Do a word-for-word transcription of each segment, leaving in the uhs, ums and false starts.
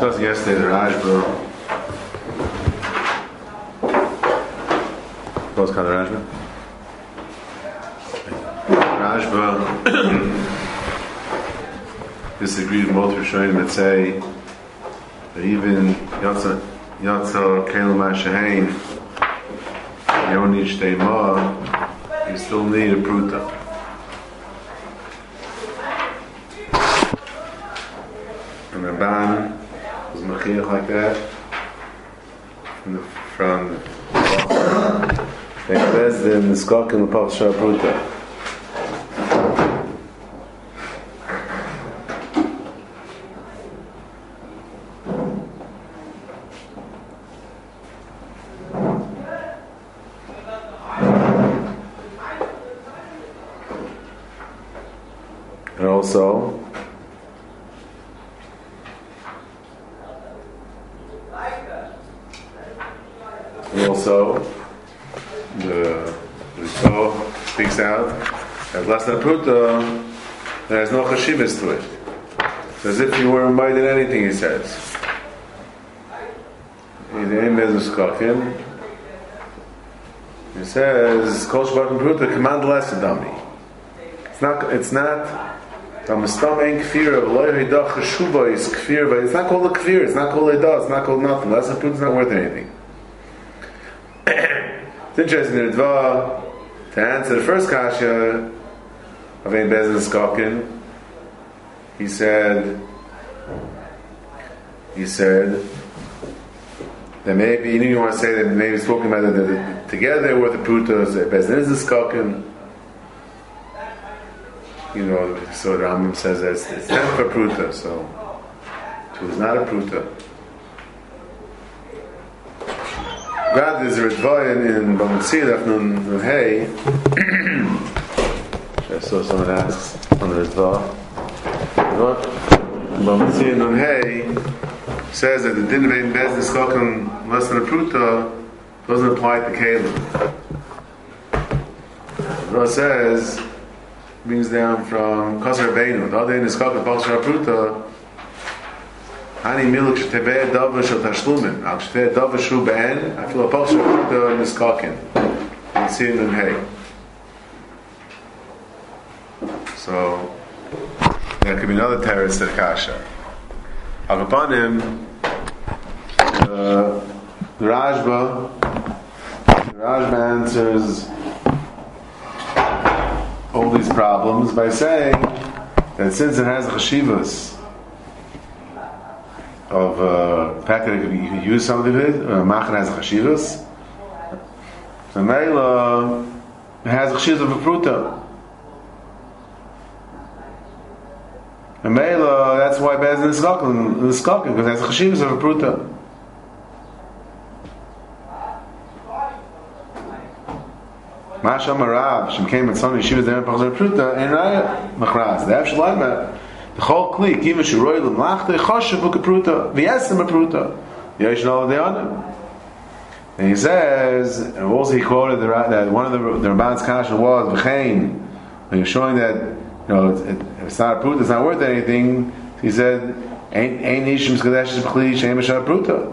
discussed yesterday the Rashba. What's called the Rashba? Rashba disagreed with both Rishonim that say that even Yatsa Yatsa Keil Mashahain, you don't need Shtei Ma, you still need a Pruta. And Ramban was Machiyach like that from the from the Bezdin, the Skok and the Pach Shah Pruta. And also, and also, the Ritva speaks out that Lasna Pruta, there is no chashivas to it. It's as if you were reminded anything, he says. In the name of Skakin, he says, Kol Shvat Pruta, command less dummy. It's not, it's not, I'm a stomach kfir of loy hidach cheshuba is kfir, but it's not called a kfir, it's not called a da, it's not called nothing. Lasna Pruta is not worth anything. It's interesting in Ritva, to answer the first kasha of Ein Bezdin Skakin, he said, he said that maybe, you know, you want to say that maybe he's talking about that, that together they're worth a pruta, so Bezdin is a Skakin. You know, so the Rambam says that it's, it's ten for pruta, so two is not a pruta. God is a Ritva in Bamatzir, Nun Nun Hey. I saw someone asks on the Ritva. Bamatzir Nun Hey says that the din of Ein Bezdin Skakin less than a pruta doesn't apply to Kalim. Ritva says, brings down from Kasar Beinu, the other in is Skakin Pach Shah Pruta. Hani miluk shteveh dava shel tashlumin. Al shteveh dava shu ben. I feel a Pach Shah Pruta in this Skakin. And see it in Hay. So there could be another terrorist to the kasha. Agapanim, uh, the Rashba, the Rashba answers all these problems by saying that since it has the chashivas of uh, the fact that you can use something of it, uh, Machan has the chashivas, so Meila it has the chashivas of a pruta. And Meila, that's why Bezdin is Skakin, because it has the chashivas of a pruta. Masha Marav, Shem came and son Yeshivas Demer Pachzor Pruta, and Raya Machraz. The Avshel Laimer, the whole clique, even Shiroy L'Mlachte, Choshev Buka Pruta, V'yesem a Pruta, Yesh Nol Deonim. And he says, and also he quoted the, that one of the, the Ramban's kasha was, V'chein, when he was showing that, you know, it, it, if it's not a Pruta, it's not worth anything, he said, Ein Ishim Skadesh B'chli, Shem B'shar Pruta.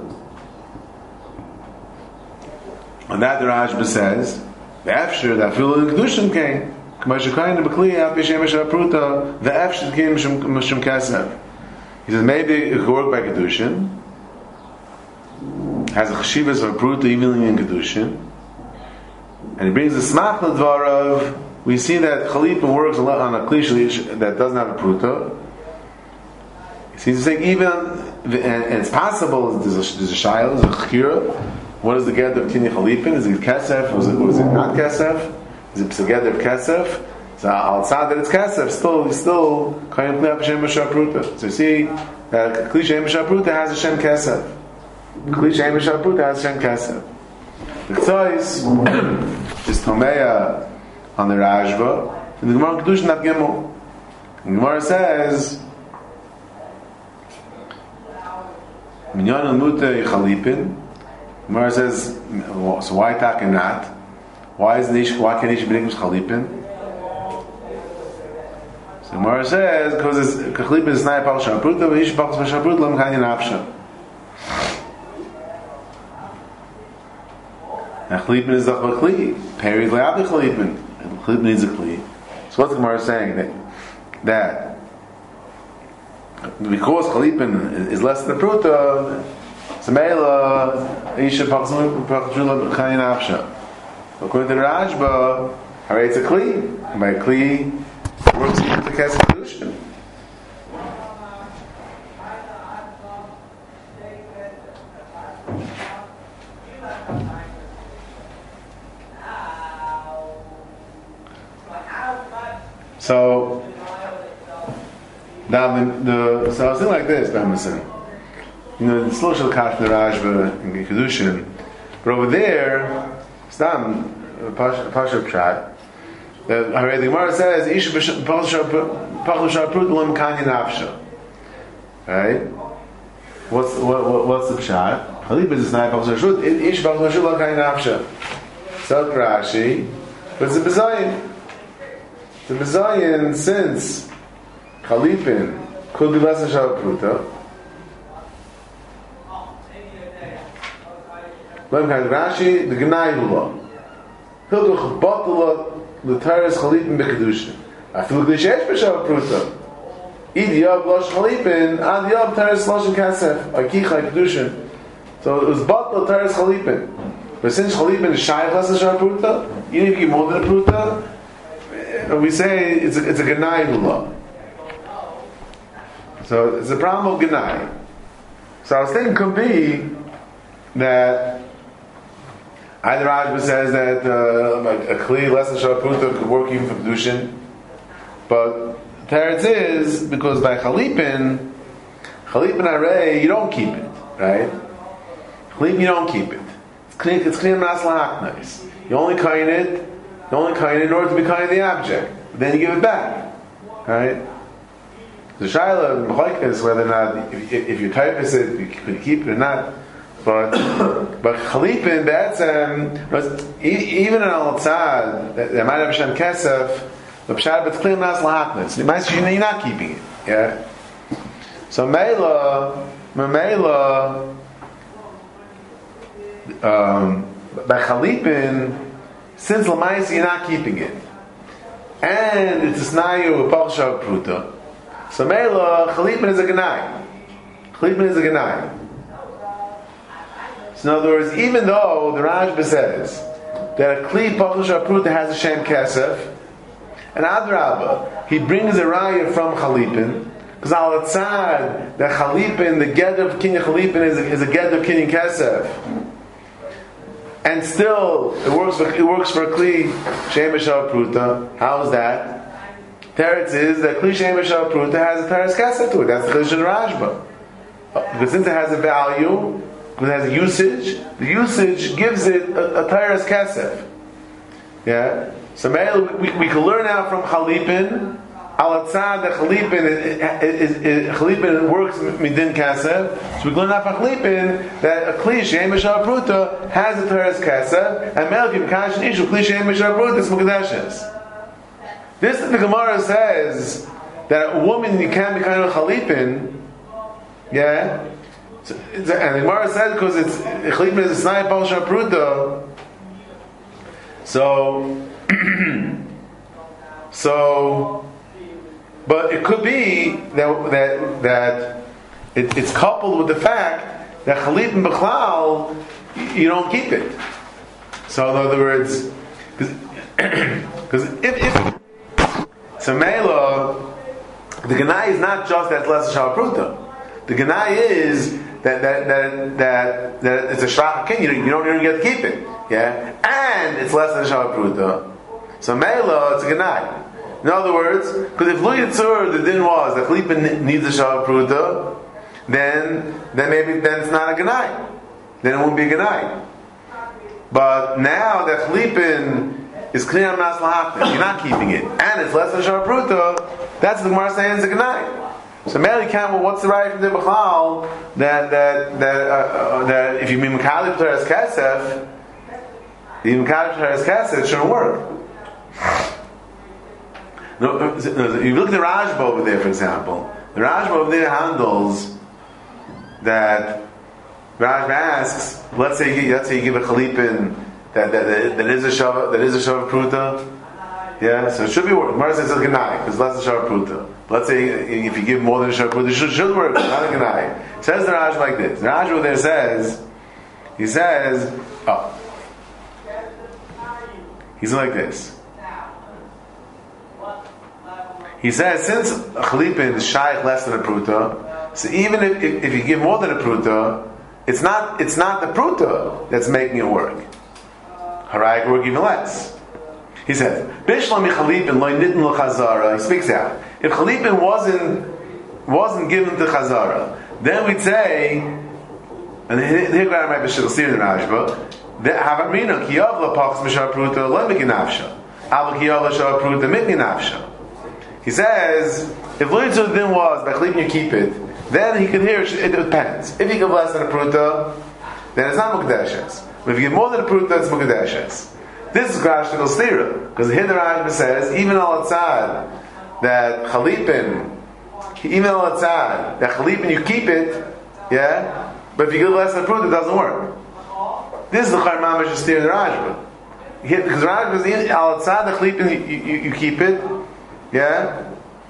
And that the Rashba says, the Efshir that feel in Kedushin came. K'mashakayin b'kli af b'shem b'shar pruta. The Efshir came b'shem kasev. He says maybe it could work by Kedushin. Has a chashivas of a pruta even in Kedushin. And he brings the smach l'dvarav. We see that Chalipin works a lot on a klish that doesn't have a pruta. He's saying even, and, and it's possible there's a, there's a shayla, there's a chkira. What is the get of Kini Chalipin? Is it Kesef? Was it, was it not Kesef? Is it together of Kesef? So outside that it's Kesef, still, still, Kayim Kli Hashem B'Shar Pruta. So you see, that Kli Shem B'Shar Pruta has Hashem Kesef. Kli Shem B'Shar Pruta has Hashem Kesef. The Ktsois is Tomeya on the Rashba, and the Gemara Kedushin Daf Gimel. The Gemara says, Minyan al-Mutei Chalipin. Gemara says, so why tak and not? Why is nish? Why can't Ish bring Chalipin? So Gemara says because Chalipin is not Pach Shah Pruta, but Ish Pach Shah Pruta Lam Kanyan Afsha. And chalipin is a kli. Period. Le'abdi chalipin. And chalipin needs a kli. So what's the Gemara saying? That, that because chalipin is less than a pruta, Samela Isha Pachzul Pachzul Chayin Afsha. According to the Rashba, Hare it's a Kli. And by Kli, works even to Kesef Kedushin. So, now the, the so I was thinking like this, Bamison. You know, it's still shel kash in the Rashba in Kedushin, but over there, Stam Pasha Pshat. The Gemara says, "Isha pachlu shar prut l'm kanyin nafsha." Right? What's what, what's the pshat? Chalipin is not pachlu shar prut. Isha pachlu shar l'm kanyin nafsha. So Rashi, but it's a bezayin. The bezayin, since chalipin could be less than shar pruta. Rashi, the Gnai Hula. Hilduch Batala, the Taras Chalipin Bekedushin. I feel like the Shesh B'Shav Pruta. Idi Yav Losh Chalipin, Ad Yav Taras Losh Kasef, Akicha Kedushin. So it was Batala Taras Chalipin. But since Chalipin is Shayach less than Shav Pruta, even if you give more than a Pruta, we say it's a, it's a Gnai Hula. So it's a problem of Gnai. So I was thinking could be that either Rashba says that uh, a kli less than shar pruta could work even for kedushin, but teretz is because by chalipin, chalipin arei you don't keep it, right? Chalipin you don't keep it. It's clean. It's clean mas lahaknais. You only coin it. You only coin it in order to be coin the object. But then you give it back, right? The shaila mechalik is whether or not if, if you typeface it, you could keep it or not. But but chalipin that's um, even in al tzad that might have shem kesef the pshat but clean nas lahaknitz. You might say you're not keeping it, yeah. So meila meila um, by chalipin since l'mayis you're not keeping it, and it's a snayu a parsha pruta. So meila chalipin is a ganai. Chalipin is a ganai. So in other words, even though the Rashba says that a Kli Pachlu Shar Pruta has a Shem Kesef, and Adrabah, he brings a raya from Chalipin, because al tzad that Chalipin, the get of Kinyan Chalipin is a, is a get of Kinyan Kesef, and still it works for it works for a Kli Shem Shar Pruta. How is that? Teretz is that Kli Shem Shar Pruta has a Teretz Kesef to it. That's the Chiddush Rashba, because since it has a value. It has a usage. The usage gives it a, a Tyrus Kesef. Yeah. So we, we can learn out from Chalipin. Al Atzad that Chalipin is, is, is Chalipin works midin Kesef. So we can learn out from Chalipin that a Kli Shein B'Shar Pruta has a Tyrus Kesef, and Melchim Kash and Ishu Kli Shein B'Shar Pruta is Mukadeshes. This the Gemara says that a woman you can't be kind of Chalipin. Yeah. So, and the Gemara says because it's Chalipin is a Snai Pal Shar Pruta. So, so, but it could be that that that it, it's coupled with the fact that Chalipin B'chlal you don't keep it. So in other words, because if if so, Mela, the Ganai is not just that less Shar Pruta. The Ganai is that that that that, that it's a shrach kin. You, you don't even get to keep it, yeah, and it's less than shal pruta. So meila, it's a ganai. In other words, because if lo yitzur the din was that chalipin needs a shal pruta, then then maybe then it's not a ganai. Then it won't be a ganai. But now that chalipin is clear on nas lahafin, you're not keeping it, and it's less than shal pruta. That's the Gemara saying it's a ganai. So Meli can well, what's the right from the Bechal that that that uh, uh, that if you mean Mekali P'teres Kesef, the Mekali P'teres Kesef shouldn't work. No, no, you look at the Rashba over there, for example. The Rashba over there handles that. Rashba asks, let's say let's say you give a Chalipin that that, that, that is a shava that is a shava pruta. Yeah, so it should be work. Gemara says it's a ganai because less than shava pruta. Let's say if you give more than a shava pruta, it should, should work. Not a ganai. Says the Raj like this. The Raj over there says, he says, oh, he's like this. He says since a chalipin is shaykh less than a pruta, so even if, if, if you give more than a pruta, it's not it's not the pruta that's making it work. Harai can work even less. He says, Bishlam chalipin loy nitn l'chazara. He speaks out. If chalipin wasn't wasn't given to chazara, then we'd say, and here Grant might be shul see in the Rashba, that havamrina kiyav lapachs mishar pruta loy mikinafsha, aval kiyav l'shar pruta mikinafsha. He says, if Luitzu then was by chalipin you keep it, then he can hear it, it depends. If you give less than a pruta, then it's not mukdeshes. But if you give more than a pruta, it's mukdeshes. This is Grashnikal Stira, because the Hidden Rashba says, even al atzad, that chalipin, even al atzad, that chalipin you keep it, yeah, but if you give less than a pruta, it doesn't work. This is the Chayr Mamash Stira in the Rashba. Because Rashba is al atzad, the chalipin you, you, you keep it, yeah,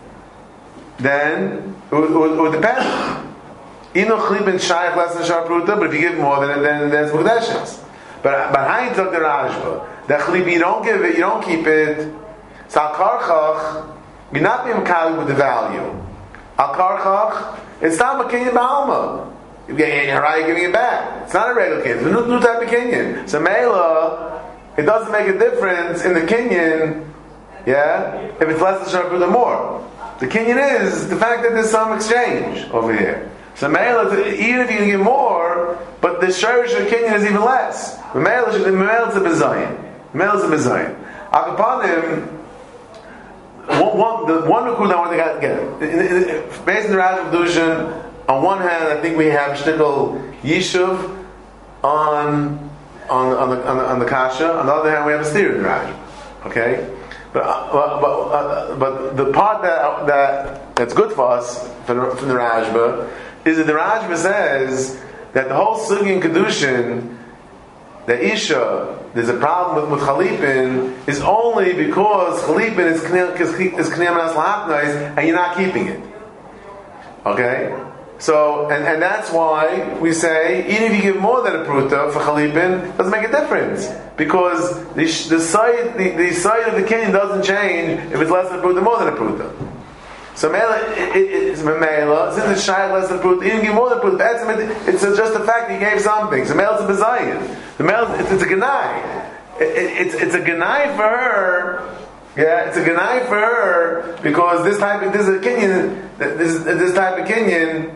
then it would, it would, it would depend. Even though chalipin shaykh less than shar pruta, but if you give more, then then, then it's mukdeshes. But but how you took the Rashba? That chalipin you don't give it, you don't keep it. So al karchach, you're not being makali with the value. Al karchach, it's not a kinyan ba'alma. You're giving it back. It's not a regular kinyan. It's a new, new type of kinyan. So meila, it doesn't make a difference in the kinyan. Yeah, if it's less than shar pruta more. The kinyan is the fact that there's some exchange over here. So meila, even if you give more, but the sharish of kinyan is even less. The meila is a bezayin. Meila is a bezayin. Akapanim, one, one, the one rekud I want to get, based on the Raj of Dushan, on one hand, I think we have shtickle yishuv on on on the, on the on the kasha. On the other hand, we have a steer in the Raj. Okay, but uh, but uh, but the part that that that's good for us from the, from the Rajba is that the Rajba says that the whole sugi and kedushin, the isha, there's a problem with, with chalipin is only because chalipin is is kniyam lahapnais and you're not keeping it. Okay, so and, and that's why we say even if you give more than a pruta for chalipin, it doesn't make a difference because the the side the, the side of the kinyan doesn't change if it's less than a pruta, more than a pruta. So mela, it, it, it's mela. Since it's shy less than a pruta, you can give more than a pruta. It's just the fact that you gave something. So mela is a bezayin. The mela, it's, it's a ganai. It, it, it's it's a ganai for her. Yeah, it's a ganai for her because this type of this is a kinyan. This this type of kinyan,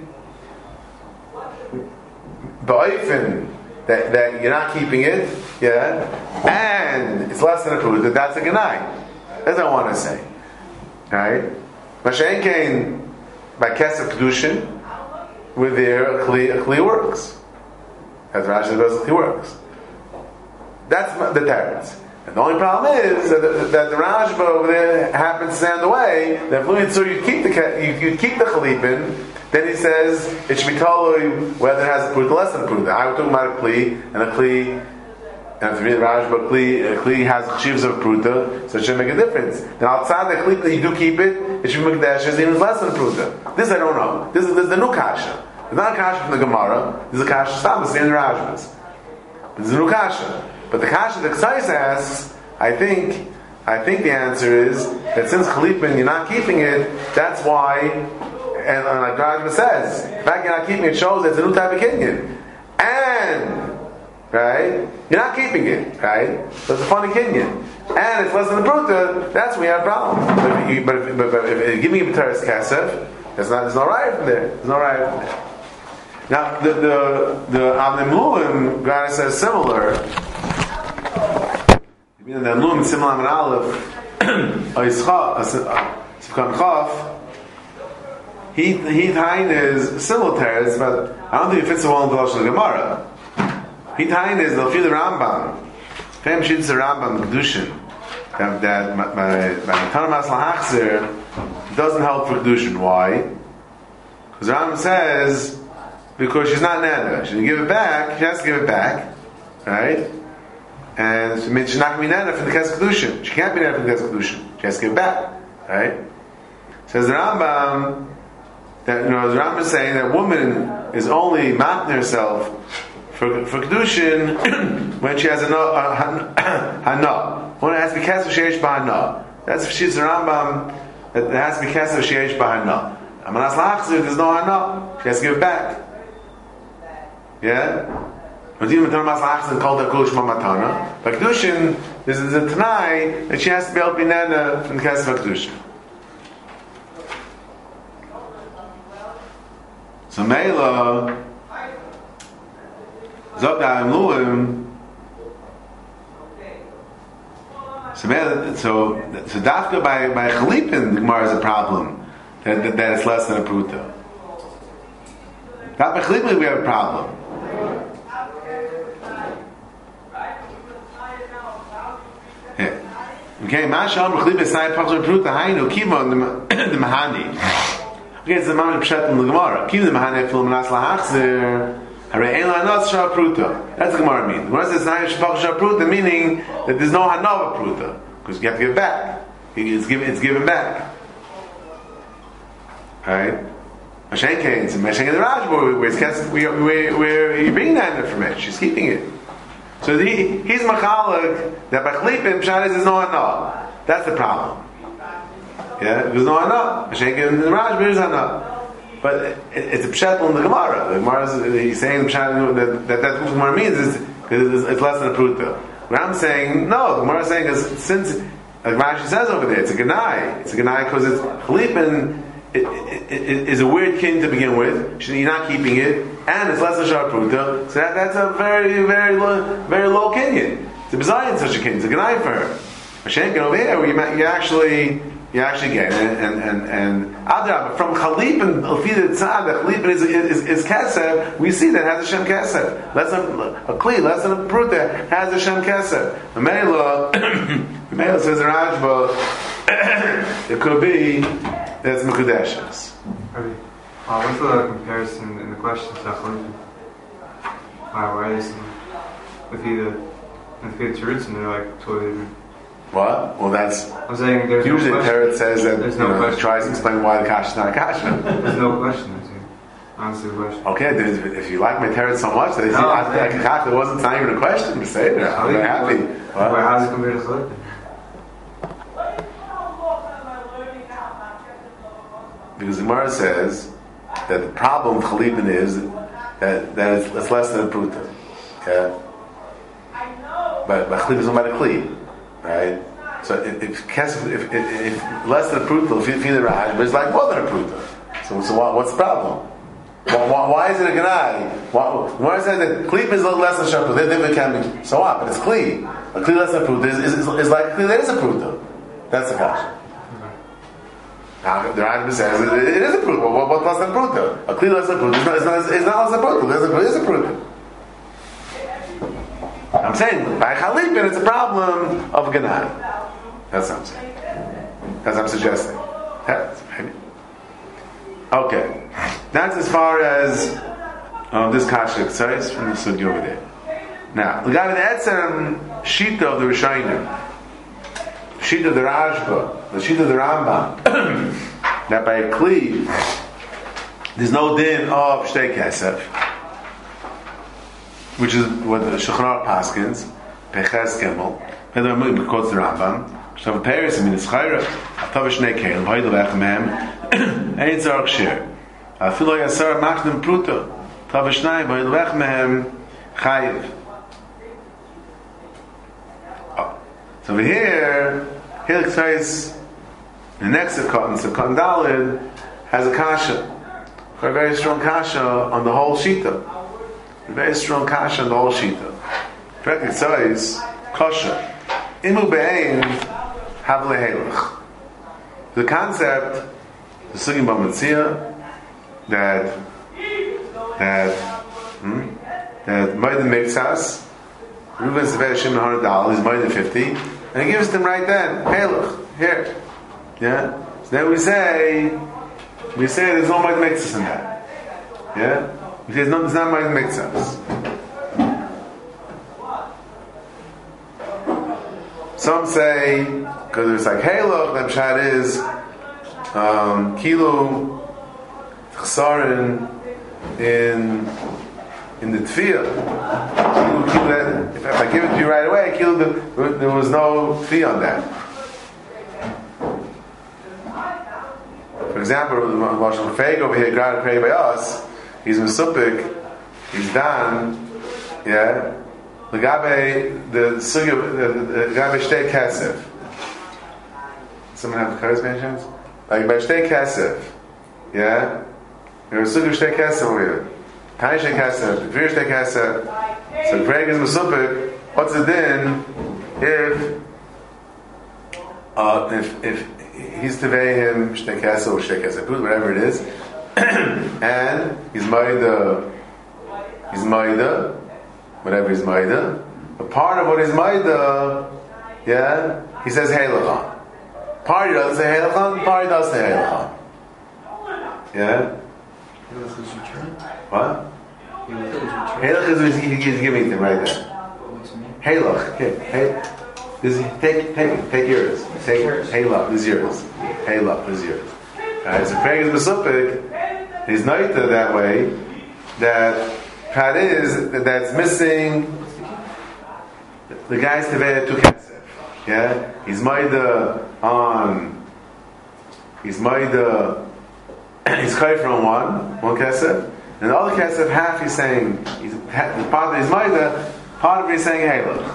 ba'ifin that that you're not keeping it. Yeah, and it's less than a pruta. That's a ganai. That's what I want to say. All right. Mashen came by Kesef Kedushin, with their Kli, Kli works. As Rashi says, Kli works. That's the teretz. And the only problem is that the, that the Rashba over there happens to stand the way that so you keep the you, you keep the Chalipin. Then he says it should be told whether it has a pruta less than a pruta. I was talking about a Kli and a Kli. And to read Rashba, Kli, Kli has chivs of pruta, so it shouldn't make a difference. Then outside the Kli that you do keep it, it should make dashes even less than pruta. This I don't know. This is, this is the new kasha. It's not a kasha from the Gemara. This is a kasha stamas in the Rashbas. This is a new kasha. But the kasha that Ksais asks, I think, I think the answer is that since Chalipin you're not keeping it, that's why. And, and like Rashba says, the fact you're not keeping it shows that it's a new type of kinyan. And right? You're not keeping it, right? So it's a funny kinyan. And it's less than the pruta, that's when you have a problem. But if you, but if, but, but if you're giving a b'teres kasef, there's not, there's no right from there. There's no right from there. Now, the, the, the Avnei Miluim, God says similar. You know, the Miluim, similar Amid Aleph, Sivkan Chaf, he, he, Hain is similar teres, but I don't think it fits the well into the Lashon Gemara. Hitain is the feel the Rambam. Fem shits the Rambam Kedushin. That that by by Tanamas Lahachzer doesn't help for Kedushin. Why? Because the Rambam says because she's not nana. She didn't give it back. She has to give it back, right? and it means she's not going to be nana from the Kesef Kedushin. She can't be nana from the Kesef Kedushin. She has to give it back. Right? Says the Rambam that, you know, the Rambam is saying that woman is only matting herself for for Kedushin when she has a no, a hana. When it has to be Kesef Sheish B'hana. That's she's the Rambam that it has to be Kesef Sheish B'hana. Amanas Lachzir, there's no hana. She has to give it back. Yeah? But even Amanas Lachzir called her Kulish Mamatana. But Kedushin, this is a Tanai that she has to be able to be nana from the Kesef Kedushin. So Meila Zogda Luim. So Meila, so so Dafka by by Chalipin the Gemara is a problem that, that that it's less than a pruta. Not by Chalipin we have a problem. Yeah. Okay, Mashal Chalipin Sai Pachar Pruta Hainu Kivon the Mahani. Okay, it's the Mamad Pshat in the Gemara. Keep the Mahane Film Nas Lahachzer. Hare Ein Lanas Shah Pruta. That's the Gemara mean. The Gemara says Nai Shapach Shah Pruta, meaning that there's no Hanava Pruta because you have to give it back. It's given. It's given back. Right? Mashenke. It's Mashenke the Raj where it's where where where you're bringing that information. She's keeping it. So the, he's Machalak that by Chalipin Pshat is there's no Hanava. That's the problem. Yeah, there's no hana. Mashenke in the Raj, there's hana. But it, it's a pshat in the Gemara. The Gemara is he's saying the pshat that that that's what the Gemara means is because it's less than a pruta. What I'm saying, no, the Gemara is saying is since like Rashi says over there, it's a ganai. It's a ganai because it's chalipin. It, it, it is a weird kin to begin with. You're not keeping it, and it's less than shar pruta. So that, that's a very, very low, very low kinyan. It's a bizarre in such a kin. It's a ganai for her. Mashenke over here, where you, you actually. You actually get it, and and and Adrab from Chalip and Alfida Tzad, the Chalip is is, is Kesef. We see that has a Shem Kesef. Less than a Kli, less than a Pruta has a Shem Kesef. The Meila, the Meila says in Rajba, it could be that's Mekudeshes. Okay. Uh, what's the comparison in the question to Chalip? Why why is Alfida and Alfida Tzurutz and they're like totally different? What? Well, that's. I'm saying there's usually no the Teretz says that there's you no know, tries to explain why the kasha is not a kasha. There's no question. I'm saying. Answer the question. Okay, if you like my Teretz so much that I see no, I like a kasha, it wasn't it's not even a question to say there. I'm very happy. What? What? How does it compare to Chalipin? Because the Gemara says that the problem with Chalipin is that that it's, it's less than a pruta. Yeah. But but Chalipin is not by the Kli. Right? So if if, if, if, if less than a pruta, if you feel the Raj, but it's like more than a pruta. So so what, what's the problem? Why, why, why is it a ganai? Why, why is it that Klip is a little less than Shapruta? They're different can be so what? But it's Kli. A Kli less than a pruta is, is, is, is like a Kli that is a pruta. That's the kasha. Now the Raj says it, it is a pruta. What, what less than a pruta? A Kli less than a pruta is not, it's not, it's not less than a pruta. It is a pruta. I'm saying by Chalipin it's a problem of Ganai. That's what I'm saying. That's what I'm suggesting. That's maybe. Okay. That's as far as um, this Kasha says from the Sugi over there. Now, we got an Etzem Shita of the Rishonim, Shita of the Rashba, the Shita of the Rambam, that by a Kli there's no din of Shtei Kesef, which is what the Shulchan Aruch paskins, Peches Gimel, and then we quote the Rambam. So the Paris in Mitzchayra, Atav Shnei Kelim, Hoyd Lechem, Ein Zark Shir, Afilo Yasar Machnim Pruta, Tav Shnei, Hoyd Lechem, Chayiv. So over here, here it says the next Sekot, so Sekot Dalid has a kasha, a very strong kasha on the whole shita. A very strong kasha on the whole shita. Correct? It says kasha. Imu be'ein havle helach. The concept, the sugim b'matzia, that that hmm, that Moed makes us. Reuben Sefer Shimon hundred dollars. He's more than fifty, and he gives them right then. Halach here, yeah. So then we say, we say there's no Moed makes us in that, yeah. We say there's no, there's not Moed makes us. Some say, because it's like Halach, the pshat is um, Kilu Chsarin in in the Tfiyah. Kilu, kilu that, if I give it to you right away, Kilu, the, there was no fee on that. For example, Marshal Feig over here, God created by us, he's Mesupik, he's Dan, yeah. The Gabe, the Sugya, the Gabe Shtei Kesef. Someone have the Karis mentions? Like by Shtei Kesef, yeah. There's Sugya Shtei Kesef over here. Tani Shtei Kesef, Kvir Shtei Kesef. So Craig is Mesupik. What's the din if uh, if if he's tevei him Shtei Kesef or Shtei Kesef, whatever it is, and he's Maida, he's Maida. Whatever is Maida, a part of what is Maida, yeah, he says Halachon. Part he doesn't say Halachon, part he does say Halachon. Yeah? What? Halach is what he's giving them right there. Halach, okay. Hey, this is, take, take, take yours. Take Halach, this is yours. Halach, this is yours. Alright, so Craig is Mesupik, he's Naita that way, that Prat is that that's missing the guy's tevei to kesef. Yeah, he's maida on. He's maida. He's kaifer on one one kesef, and the other kesef half he's saying he's part of his maida. Part of it he's saying hey look,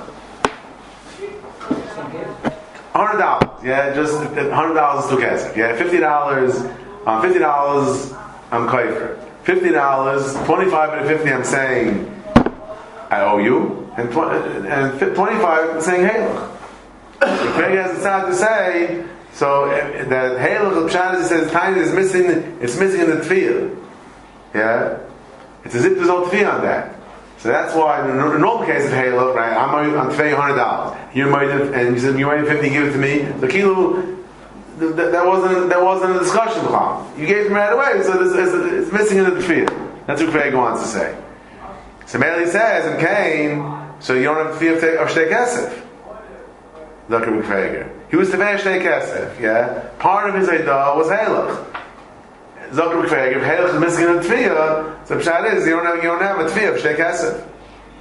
hundred dollars. Yeah, just hundred dollars is to kesef. Yeah, fifty dollars. On fifty dollars, I'm kaifer. Fifty dollars, twenty-five and fifty. I'm saying I owe you, and tw- and twenty-five. I'm saying Halach. The Craig has decided to say so that Halach of Pshat says tiny is missing. It's missing in the tefillah. Yeah, it's as if there's no tefillah on that. So that's why in the normal case of Halach, right? I'm I'm paying hundred dollars. You're made and you said you're made fifty. Give it to me. The kilo. That, that wasn't that wasn't a discussion. You gave him right away, so it's, it's, it's missing in the tefillah. That's what Craig wants to say. So Meli says in Cain, so you don't have tefillah of shtei kesef. Look at Craig. He was tefillah shtei kesef. Yeah, part of his eidah was halach. Zoker Craig, if halach is missing in the tefillah, so pshat is you don't have you don't have a tefillah of shtei kesef.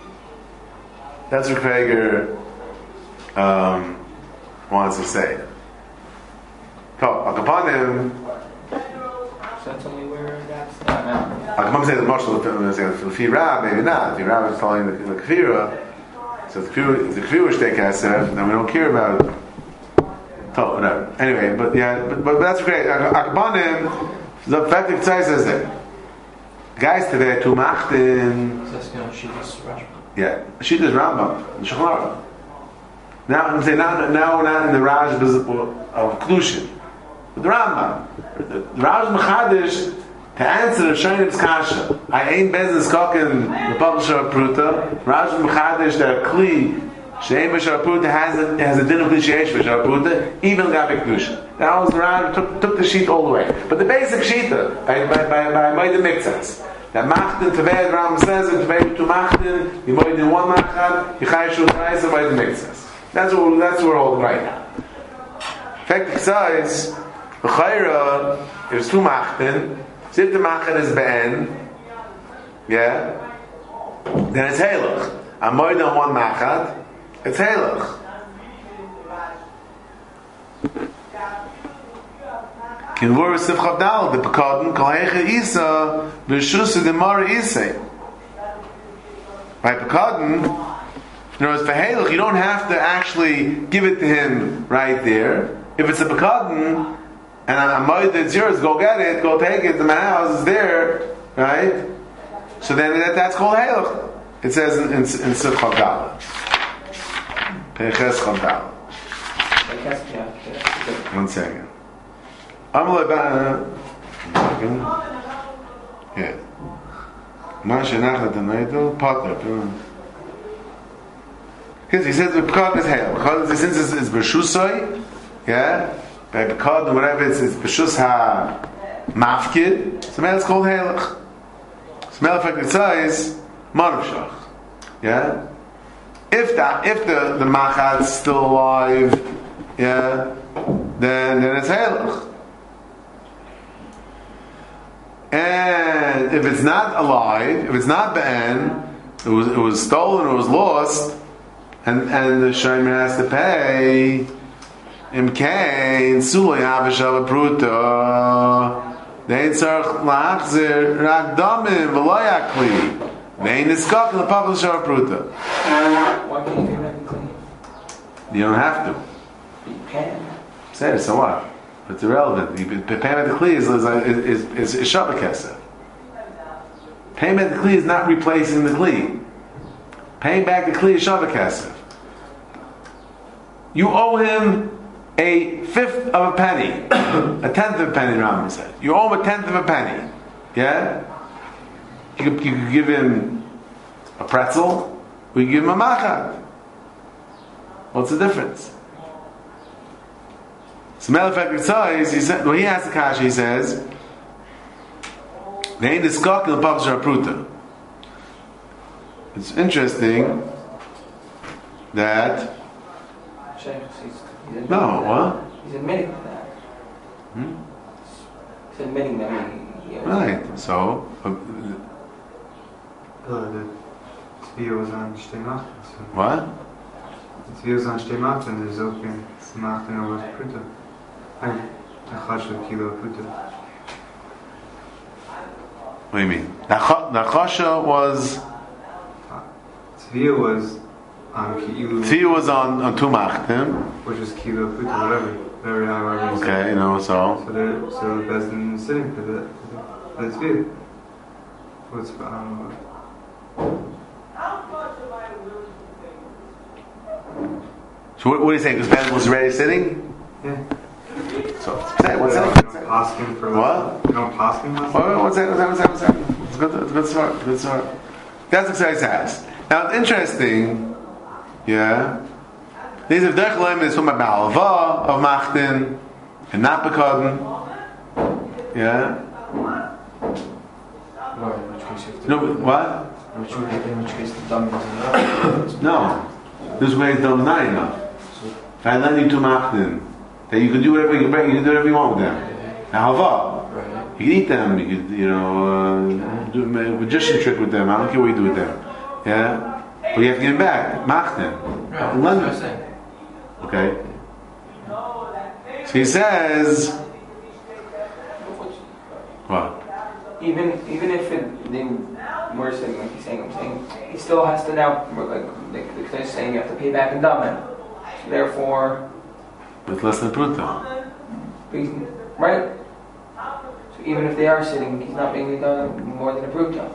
That's what Craig um, wants to say. So, Akapanim. So tell me where that's not now. Akapanim say the marshal the Fi Rab, maybe not. The Rab is telling the Kfira. So the Kfira, the Kfira shtei kesef, then we don't care about it. So, whatever. Anyway, but yeah, but, but that's great. Akapanim, the fact that Tzai says that. Guys today, to Machten. That's going to Shittas Rashba. Yeah, Shittas Rambam, the Shulchan. Now, I'm saying now, now we're not in the Raj of Kedushin. The Rambam, the Raj Mechadish, to answer the Shonim's Kasha. I ain't business cooking the publisher of Pruta. Raj Mechadish, that Kli, Shein B'Shar Pruta has a, has a din of Kli Sheish B'Shar Pruta, even Gabi Kedushin. That was the Raj, took, took the sheet all the way. But the basic sheet, by, by, by, by, by the Mikzas, that Machten, Tevei, Rambam says, and Tevei to Machten, you might in one Machan, you Chai Shul Chai, by the Mikzas. That's what, that's what we're holding right now. In fact, the size, the Chayra, there's two Machten. So if the Machen is Ben, yeah, then it's Halach. I'm more than one Machat, it's Halach. Kinvur Sifchav Dal, the Pekadon, Kalahecha Isa, B'Shus Demara Isay. By Pekadon, in other words, for Halach, you don't have to actually give it to him right there. If it's a Pekadon, and I'm worried that it's yours, go get it, go take it, my house is there, right? So then that, that's called Halach. It says in, in, in Sifchav Dal. Peches Chav Dal. One second. I'm like, yeah. Masha Nachat Anaydel, Potter. Because he says the Pekad is Hail. Because since it's, it's B'Shusay, yeah, by Pekad, whatever it's, it's B'Shus Ha Mafkid, so man, it's called Halach. So matter of fact, it says Marashach. Yeah? If the if the the machat's still alive, yeah, then then it's halach. And if it's not alive, if it's not be'en, it was it was stolen, it was lost, and and the shomer has to pay. Imkain sulay avashav pruta. They tzarich lachzir rak damim v'lo yakli. They niskak in the public shav pruta. Why can't you pay back the clean? You don't have to. You can. Say it, so what? It's irrelevant. You pay back the kli is is is, is, is shav kesef. Paying back the kli is not replacing the kli. Paying back the kli is shav kesef. You owe him a fifth of a penny, a tenth of a penny, Rambam said. You owe him a tenth of a penny. Yeah? You could, you could give him a pretzel, or you give him a machat. What's the difference? So Melech says, he said, when he asks the kasha, he says, they ain't discussed in the publisher Pruta. It's interesting that He's no, what? He's admitting to that. Hmm? He's admitting that he, he Right. So, uh, Uh, the Tzvi was on Shtemachten. So what? the Tzvi was on Shtemachten. There's open Smachten over Pruta. And a Chash of Kilo Pruta. What do you mean? The chasha was Tzvi was on Kilo. Tzvi was on on Tumachtim. Which is Kilo Pruta, whatever. Very high, whatever. you say. Okay, you know, so So they're so the Bezdin is sitting for the for the Tzvi. What's I don't know. so what, what do you say? Because Ben was already sitting. Yeah. So say what's You that? don't pass him for What? You don't pass him last What's that? What's that? What's that? What's that? It's good. It's good start. Good start. That's what he says. Now it's interesting. Yeah. These are Derech Leim is from a Balava of Machtin and not Bekadin. Yeah. Or in which case you have to. No, what? In which, in which case the dumb doesn't know. No. This way is done not enough. If I lend you to Machtin, that you can do whatever you can bring, you can do whatever you want with them. Hava. Right. You can eat them, you could, you know, uh, do a magician trick with them. I don't care what you do with them. Yeah? But you have to get them back. Machtin. Right. That's Lend what I'm them. saying. Okay? So he says, what? Even even if it, they were saying like he's saying, I'm saying he still has to now like like they're saying you have to pay back in damen. So therefore, With less than Pruta. he's, right? So even if they are sitting, he's not being done more than a pruta.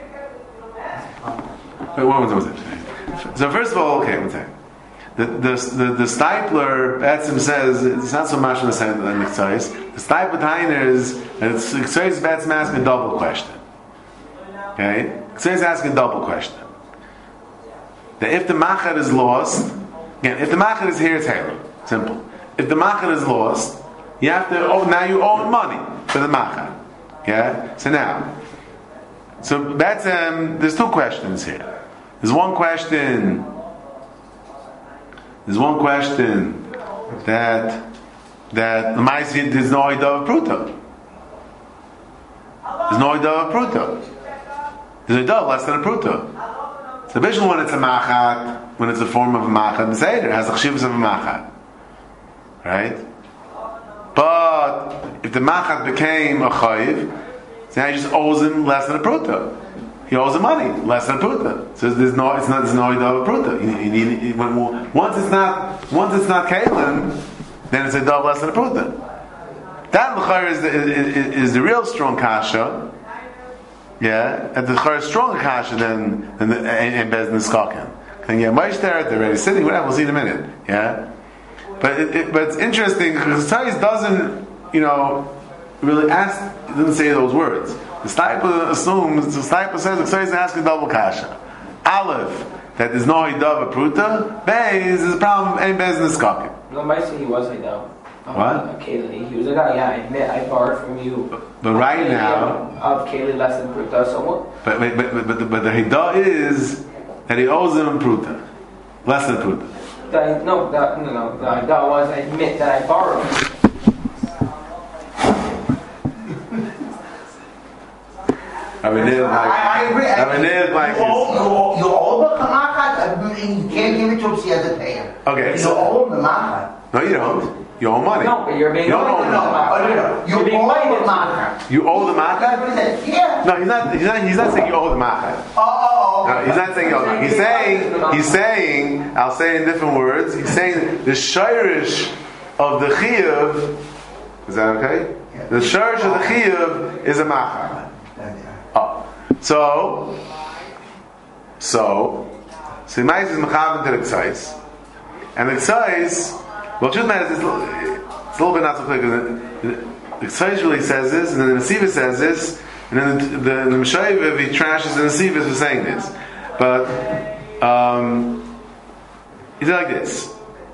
Wait, what was it? What was it? So first of all, okay, one second. The the the, the Stipler Batsim says it's not so much in the same than the Ktsois. The Stipler Tainer is and it's Ktsois Batsim asking a double question. Okay, Ktsois asking a double question. That if the Machat is lost, again, if the Machat is here, it's Halem. Simple. If the Machat is lost, you have to. Oh, now you owe money for the Machat. Yeah. So now, so Batsim, there's two questions here. There's one question. There's one question that that the Ma'aseh there's no idea of Pruta. There's no idea of Pruta. There's a idea of less than a Pruta. So basically when it's a Machat, when it's a form of a Machat, Meseder, it has the Chshivas of a Machat. Right? But if the Machat became a Chayiv, so now he just owes him less than a Pruta. He owes him money, less than Pruta. So there's no, it's not, there's no idea of Pruta. You, you need, you, when, once it's not, once it's not Kalim, then it's a dove less than a Pruta. That l'chayr is the, is, is the real strong kasha. Yeah, and the l'chayr is stronger kasha than than the in Bezdin Skakin. And yeah, Maish there, they're already sitting. Whatever, we'll see in a minute. Yeah, but it, it, but it's interesting because Tzais doesn't, you know, really ask. It doesn't say those words. The Stipler assumes, the Stipler says, the Tzais ask a double kasha. Aleph, that there's no hidav pruta. Beis is a problem. Ain't Bezdin Skakin. No, might say he was a though. What? Kaylee. He was like, oh yeah, I admit I borrowed from you. But right now, of Kaylee less than Pruta. So what? but but but but, but the hidah is that he owes him pruta. Less than pruta. That I, no, that, no, no, the idea was I admit that I borrowed. I mean, like, I, I agree. I mean, I mean, like, you owe, you owe the kamachat, and you can't give it to him so he has to pay him. Okay, You so- owe him the machat. no, you don't. You owe money. No, but you're being You don't minded owe to No, the money. no, no, no, no. You You're being owe minded the to- machat. You owe the That's machat? what he said. Yeah. No, he's not. He's not. He's not saying you owe the machat. Oh, oh, No, oh. he's not saying you owe the machat. He's saying. He's saying. I'll say it in different words. He's saying the shirish of the chiyuv. Is that okay? Yeah. The shirish of the chiyuv is a machat. Oh, so, so, so the mice is mechavan to the ksais, and the ksais. Well, truth matters, it's, it's a little bit not so clear because the ksais really says this, and then the Nesiva says this, and then the the, the Meshayiv, he trashes the Nesiva for saying this, but um, he did like this.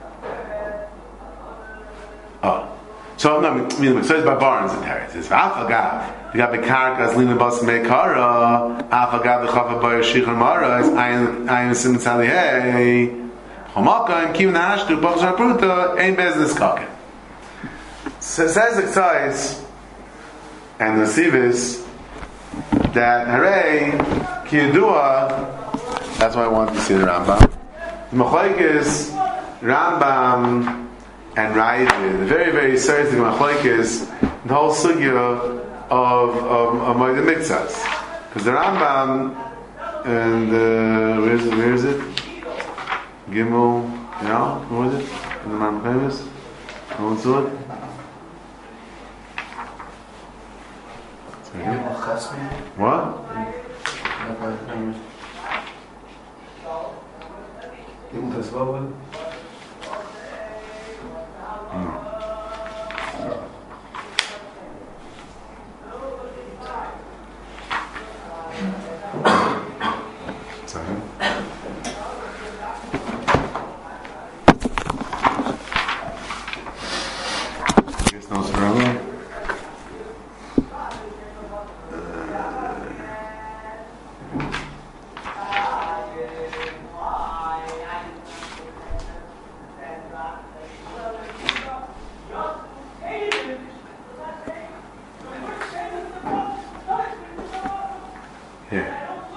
Oh, so no, I mean the ksais by Barnes and Terry. It says v'afagav. You got the karkas lina bas mekara. Afagav the chafa by shichon mara is ayin ayin sim tzalihei. Hamaka and kivin hashtu b'chzar pruta ain't business kaken. Says the ksais and the sivis that hooray kiyudua. That's why I wanted to see the Rambam. The machlokes Rambam and Ravid, the very very serious machlokes, the whole sugya of of, of Moed Miktsas, because the Rambam and uh, where is it? Where is it? Gimel, you know, where was it? In the Rambam famous. No one saw it. What? No. Sorry. I guess no struggle. Here.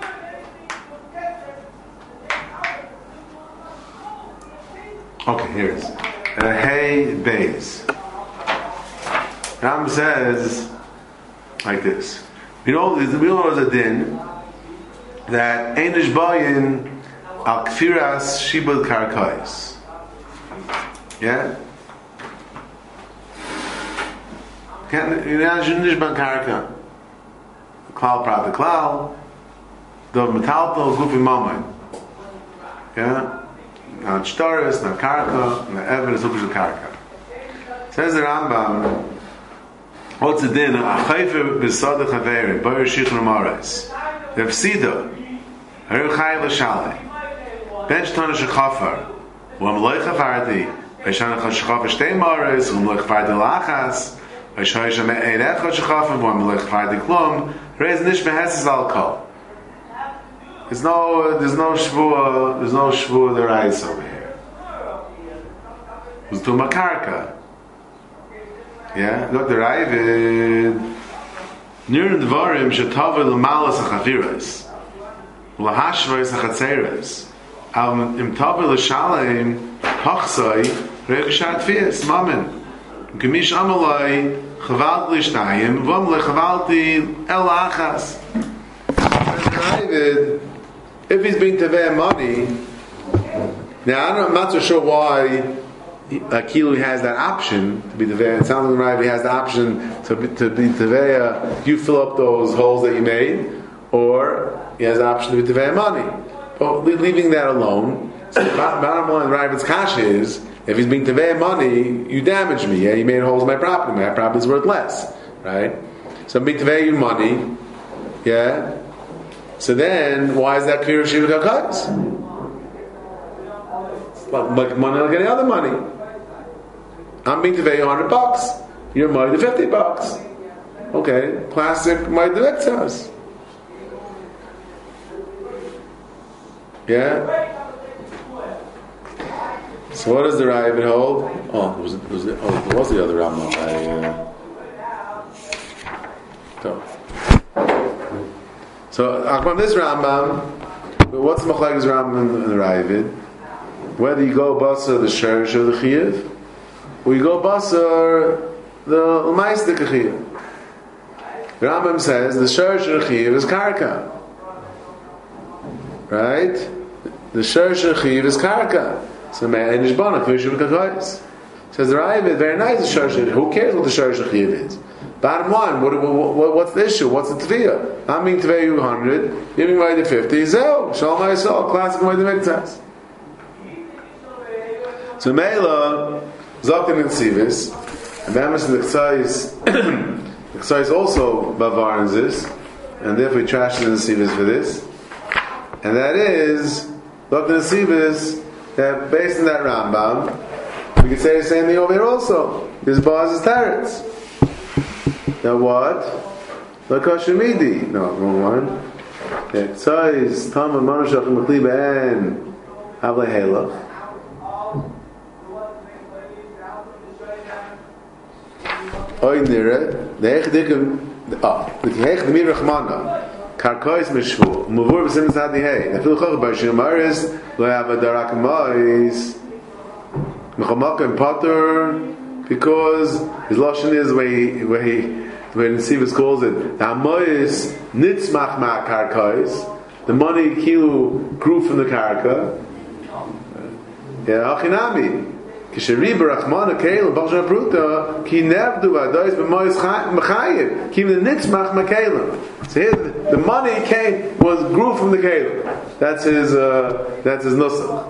Okay, here it is. Uh, hey, Bays. Ram says like this. We know, we know there's a din that Einish Bayin al Kfiras Shibud Karkais. Yeah? Can't, you know, Nish Ban Karka. Klal Prat the Klal. The Metalto Gufi Mamay. Yeah? Not shtaris, not karka, not evan, it's upish karka. Says the Rambam, what's the din? Achayfe b'sadach haverin, boyer shichon amares. V'fsida, her chay l'shalei. Ben shtana shechafar, u'am loy chafarti, v'shana chachafar shtei mares, u'am loy chafarti l'achas, v'shoy shem eirecha shechafar, u'am loy chafarti klum, reiz nish meheses al kol. There's no, there's no shvua, there's no shvua the rice over here. Who's to makarka? Yeah, look the Ravid. Nir dvarim shetavir l'malas achaviras, l'hashvayis achatzeres. Al im tavir l'shalem hachzai reichishat fias mamen. Gemish amalai chavalt l'shtayim v'am lechavalti el achas. Ravid. If he's being teveh money, now I don't, I'm not so sure why Akilu has that option to be teveh. It sounds like he has the option to be, to be teveh. You fill up those holes that you made, or he has the option to be teveh money. But leaving that alone, so bottom line, Ravid's kash is if he's being teveh money, you damage me. Yeah, you made holes in my property. My property is worth less, right? So I'm being teveh you money, yeah. So then, why is that clear of Shivut HaKais? Like money like any other money. I'm being tevei you one hundred bucks. You're money to fifty bucks. Okay, classic money direct house. Yeah? So what does the Ravid hold? Oh, there was, there was, oh, there was the other Rambam. I, uh, so, Akram, this Rambam, what's the Machlekes Rambam in the Ravid? Whether you go Basar the Sherish or the Chiyuv, or you go Basar the L'maistik Chiyuv. The Rambam says the Sherish or the Chiyuv is Karka. Right? The Sherish or the Chiyuv is Karka. So man, Nishbana, Kvishu B'Kakais. Says the Ravid, very nice, the Sherish. Who cares what the Sherish or the Chiyuv is? Bottom line, what, what, what, what's the issue? What's the Tviyah? I'm being Tveyu one hundred, giving away the fifty, Zeo, Shalom Yisrael, classic way to make sense. So Meila, Zokin and Sivis, and Mamas and the Ksais, the Ksais also Bavar in this, and therefore he trashes in the Sivis for this, and that is, Zokin and Sivis, that based on that Rambam, we could say the same thing over here also. This Boaz is Teretz. Now what? Lakashimidi. No, wrong one. It says Talmud Manushach Mechli Ben Havle Halach. Oy nire, the Hech Dikem, ah, the Hech Demir Rachmana, Karkois Mishvu, Muvur B'Sim Tzadi Hey. I feel Chach Bar Shir Maris, Lo Yava Darak Mois, Mechamak and Potter, because his lashon is where he, where he, where Nesivus calls it Hamois Nitzmach Ma Karkais. The money kilu grew from the karka. Yeah, Achinami. Kisheri Barachmana Kael Bachshan Pruta Ki Nevdu Adois B'Mois Mechayim Kim the Nitzmach Mekalim. So here the money came was grew from the kalim. That's his. Uh, that's his nusach.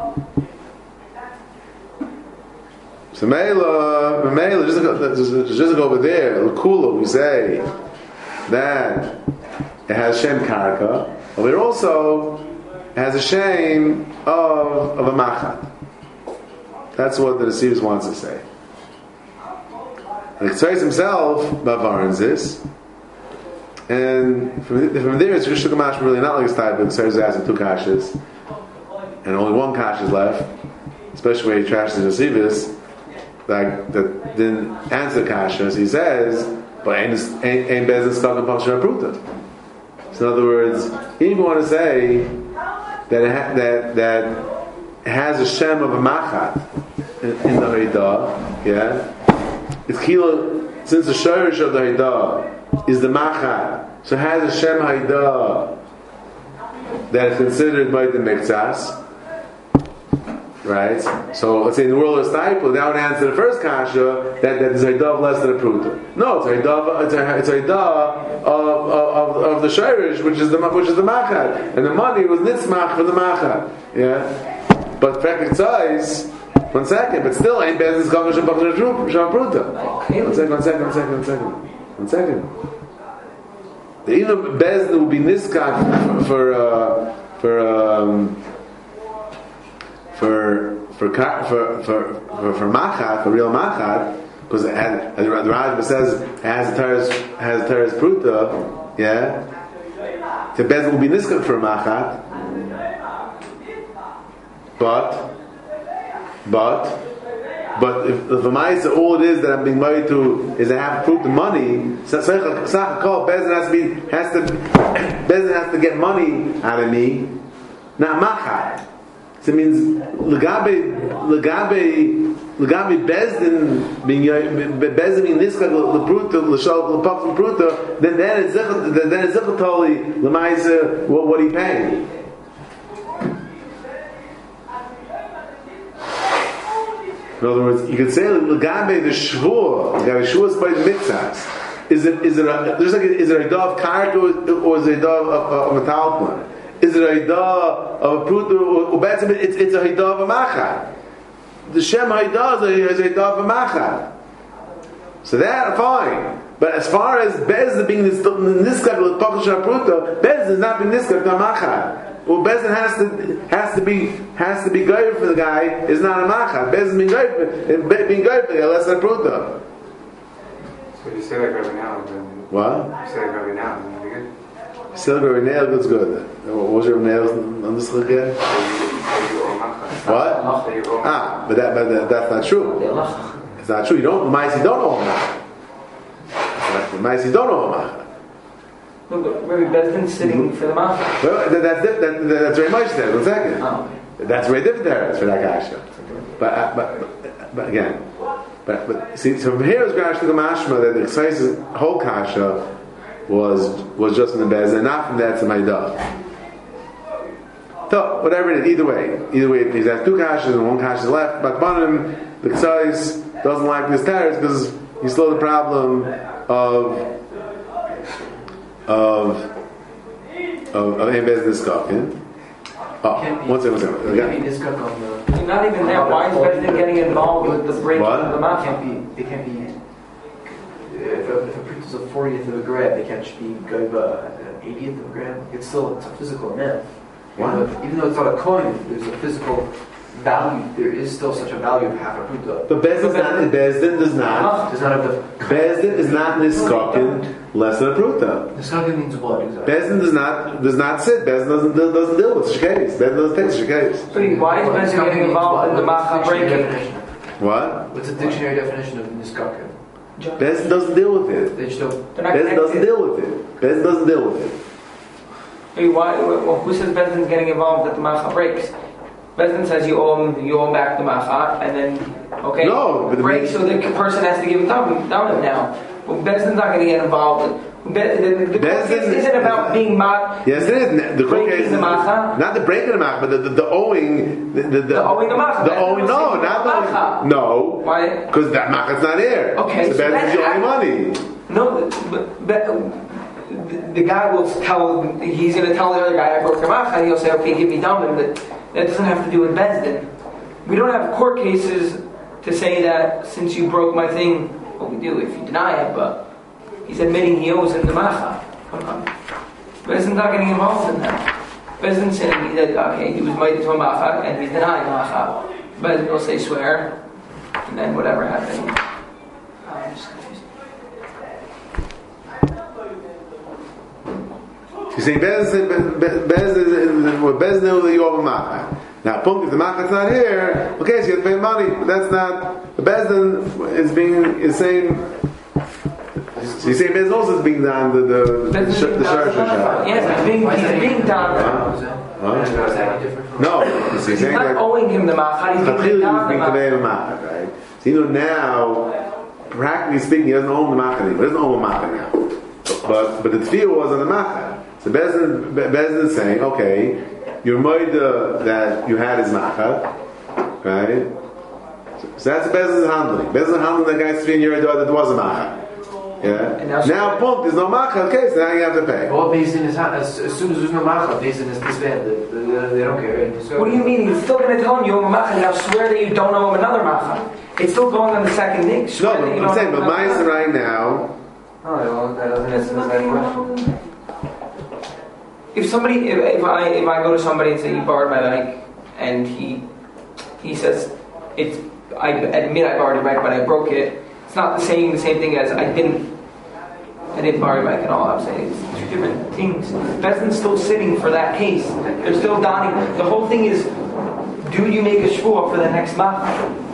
So Meila, Meila, just just just go over there. L'kula, we say that it has shem karka, but it also has a shame of of a machat. That's what the Receivers wants to say. And the Ktsaris himself bavarns this, and from, from there it's Rishon Gamash really not like this type of Ktsaris asking two kashas, and only one kash is left, especially when he trashes the Receivers. Like that didn't answer kashas, he says, but ain't ain't bezin stuck in Pachshah Pruta. So in other words, if you want to say that it ha- that that it has a shem of a machat in, in the Haidah, yeah, it's kilo since the shorish of the Haidah is the machat, so it has a shem Haidah that is considered by the mikzas. Right? So let's say in the world of Stipel, that would answer the first kasha that, that is a haidah less than a pruta. No, it's a haidah, it's a, it's a haidah of, of, of the shirish, which is the which is the machat, and the money was nitzmach for the machat. Yeah, but practical size. One second, but still ain't business coming from pruta. One second, one second, one second, one second, one second. The even bezdin would be niskat for uh, for. Um, For for for for for, for machat, for real machat, because it has, as the Rajba says, it has teres has teres pruta, yeah. The bezin will be niskat for machat, but but but if the ma'isa all it is that I'm being married to is I have pruta money, so called bezin has to be has to bezin has to get money out of me, not machat. So it means legabe legabe legabe bezdin being bezdin being niskak lepruta l'shal l'pach lepruta. Then then it's then it's zichatoli l'maisa what what he paying. In other words, you could say legabe the shvur legabe shvur is by the mitzvahs. Is it is it a, there's like a, is it a dove karka or is it a dove of a talpon? Is it a haidah of a pruta or better? It's it's a haidah of a machat. The shem haidah is a haidah of a machat. So that fine. But as far as bezin being niskak with pachshah pruta, bezin is not being niskak to a machat. Well, bezin has to has to be has to be good for the guy is not a machat. Bezin being good for being good for the guy less than pruta. So you say like Rabbi now, what? You say like Rabbi now, then you're good. Still Rabbi Nail, that's good. What was your nails on this again? What? Ah, but that, but that, that's not true. It's not true. You don't. Ma'isi don't know Macha. Ma'isi don't know Macha. No, but maybe Bezdin's sitting for the Macha. Well, that, that's that, that, that's very much there. One second. Oh. That's very different there for that kasha. But, uh, but but again, but but see, so from here is Grash to the Mashma that the Chsais' whole kasha was was just in the Bezdin, not from that to Maidah. So whatever it is, either way, either way, he's has two kashas and one kasha is left. But Banim, the Chsais doesn't like this terrace because he still the problem of of of of Bezdin Skokin. Oh, one second, one second. Okay. Not even that. Why is Bezdin getting involved with the breaking What? of the Macha? Can't be. They can't be. If a, if a print is a fortieth of a gram, they can't just be gova an eightieth of a gram. It's still it's a physical amount. What? Even though, even though it's not a coin, there's a physical value. There is still such a value of half a pruta. But Bezdin does not. Bezdin does not. Does not have the. Bezdin is not niskokin less than a pruta. Niskokin means what exactly? Bezdin does not does not sit. Bezdin doesn't doesn't deal with such a case. Bezdin doesn't take such a case. So why is Bezdin getting involved in the Macha breaking? What? What's the dictionary definition of niskokin? Bezdin doesn't deal with it. They just don't. They're not Bezdin doesn't connected. deal with it. Bezdin doesn't deal with it. Hey, why, well, who says Bezdin's getting involved that the Macha breaks? Bezdin says you owe him, you owe him back the Macha, and then, okay, No, but the breaks, so the person has to give it down, down him now. But Bezdin's not going to get involved. Be, the the, the Bezdin case isn't about being mad. Yes, it is. The court Breaking case the is macha? not the breaking the macha, but the, the, the owing, the, the, the, The owing the macha. The Bezdin owing, was no, saying not the the macha. no, Why? because that macha's not here. Okay, so so Bezdin's that's- owing money. No, but, but the, the guy will tell, he's going to tell the other guy, I broke your macha, and he'll say, okay, give me down. But that doesn't have to do with Bezdin. We don't have court cases to say that since you broke my thing, well, we do if you deny it, but he's admitting he owes him the macha. Come on. Bezdin's not getting involved in that. Bezdin's saying that, okay, he was made to a macha, and he's denying macha. Bezdin will say swear, and then whatever happens. I'm just confused. You say Bezdin, Bezdin, what Bezdin knew that you owe a macha. Now, if the macha's not here, okay, so you have to pay money. But that's not. The Bezdin is being is saying. So you say Bezdin also is being done the the the Bezdin's the being done. shar Yes, he's being, he's being done. Huh? Is that any different from? No, you see, He's saying not that. owing him the macha, he's being Clearly, done he's the being macha. conveyed a macha, right? So you know now, practically speaking, he doesn't own the macha anymore. He doesn't own the macha now. But but the tefillah was on the macha. So Bezdin Bezdin is saying, okay, your moida that you had is macha, right? So, so that's Bezdin's handling. Bezdin's handling that guy's tefillah in your door that was a macha. Yeah. And now- Now, boom, there's no macha. Okay, so now you have to pay. Well, Bezdin is as, as soon as there's no macha, Bezdin is disbanded. They, they, they don't care. And so- What do you mean? He's still going to tell him you owe him a macha, now swear that you don't owe him another macha. It's still going on the second thing. No, Swear but that you I'm don't saying, owe but him another Ma'aser macha. right now. Oh, well, that doesn't answer that question. If somebody, if, if I if I go to somebody and say he borrowed my bike, and he he says it's I admit I borrowed your bike, but I broke it. It's not the same the same thing as I didn't I didn't borrow your bike at all. I'm saying it's two different things. Bezdin's still sitting for that case. They're still donning. The whole thing is, do you make a shvuah for the next month?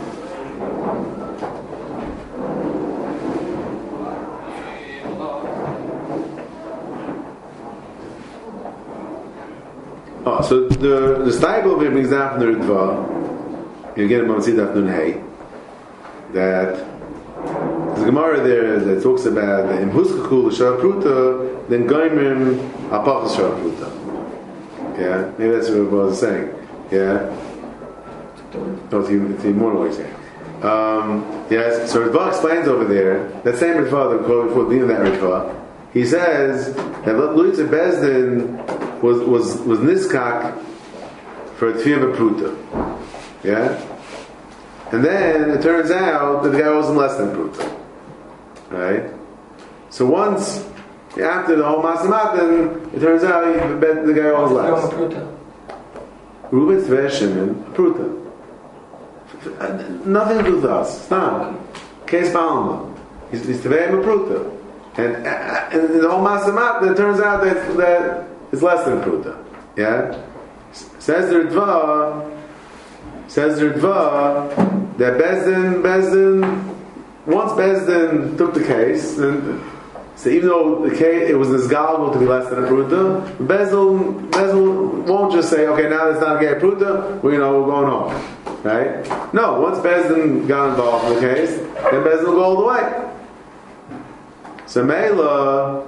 Oh, so the the Steibel brings down from the Ritva, you get a Mamzid Nun Hey, that there's a Gemara there that talks about the Imhuskakul Shara Pruta, then Goimrim Apachas Shara Pruta. Yeah, maybe that's what I was saying. Yeah, no, it's even, it's even more what he's saying. Um, yes, so Ritva explains over there that same Ritva that quoted before the end of that Ritva. He says that Luitzer Bezdin was was was niskak for a tefillah pruta, yeah, and then it turns out that the guy wasn't less than pruta, right? So once after the whole masamatan, it turns out he, the guy was less. Reuben Tver Shimon pruta, nothing to do with us. It's not case Balma. He's he's Tveim a pruta, and and the whole masamatan, it turns out that that. It's less than pruta, yeah. Says the Ritva. says the Ritva that Bezdin, Bezdin, once Bezdin took the case, and so even though the case it was nisgalgal to be less than a pruta, Bezdin, Bezdin won't just say, okay, now it's not a pruta, we you know we're going home, right? No, once Bezdin got involved in the case, then Bezdin will go all the way. So Mela,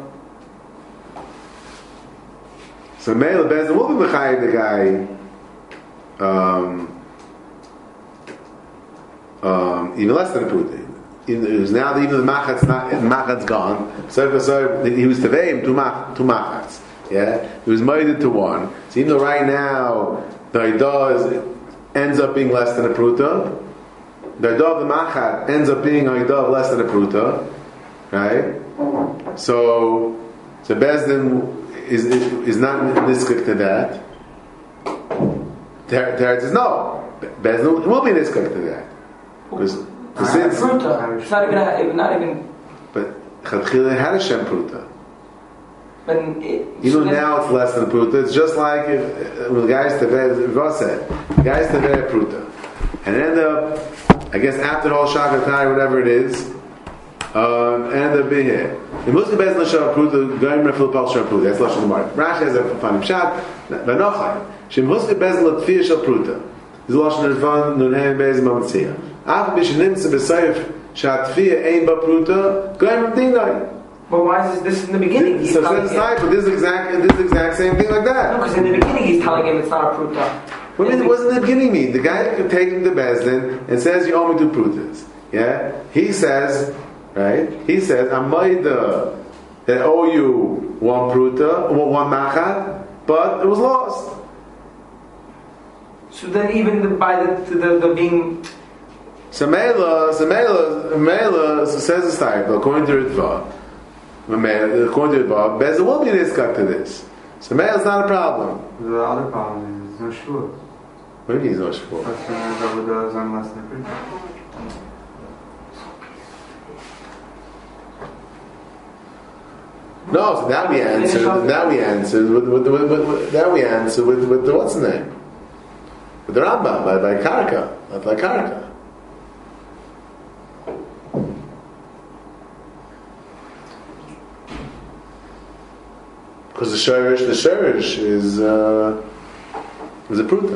so Mela Bezdin will be mechayiv the guy, um, um, even less than a pruta. It was now that even the machat's not machat's gone. So, so he was teveim two mach two machats. Yeah, he was made to one. So even though right now the idah ends up being less than a pruta, the idah of the machat ends up being an idah of less than a pruta, right? So, so Bezdin is is, is not niskuk to that. Teretz says no. Bezdin will be niskuk to that because. It's since, pruta. It's not even, a, not even. But Chadchila had a Shem pruta. But it, even now it's less than pruta. It's just like if, when the guys teveh said, guys teveh pruta, and end up, I guess after the whole shakatai, whatever it is, um, end up being here. The Muslim Bez Lashon pruta, going refil pal Shem pruta. That's Lashon Gemara. Rashi has a funny shot. Vanochai Shem Muslim Bez Latfiyah Shel pruta. This Lashon Ervan Nunheim Bez Mamatzia. After Bishnimtze B'Sayif Shatfiyah Ein Bapruta, Goyim Dingai. But why is this, this in the beginning? He's so telling him, but this is exactly this is exact same thing like that. No, because in the beginning he's telling him it's not a pruta. What I mean, it wasn't the beginning mean? The guy could take him to Bezdin and says you owe me two prutas. Yeah? He says, right? He says, I'm maida that I owe you one pruta, one machat, but it was lost. So then even the, by the, the, the being... So Mela, so Mela, Mela says this type, according to Ritva, according to Ritva, Bezdin will be niskak to this. So Mela's not a problem. The other problem is no shvur. What do you mean no shvur? That's when the does on less than a pruta. No, so that we answered. That we answered with, with, with, with, with that we answered with, with the what's the name? With the Rambam by, by Karka, not by Karka. Because the shirish, the shirish is uh, is a pruta.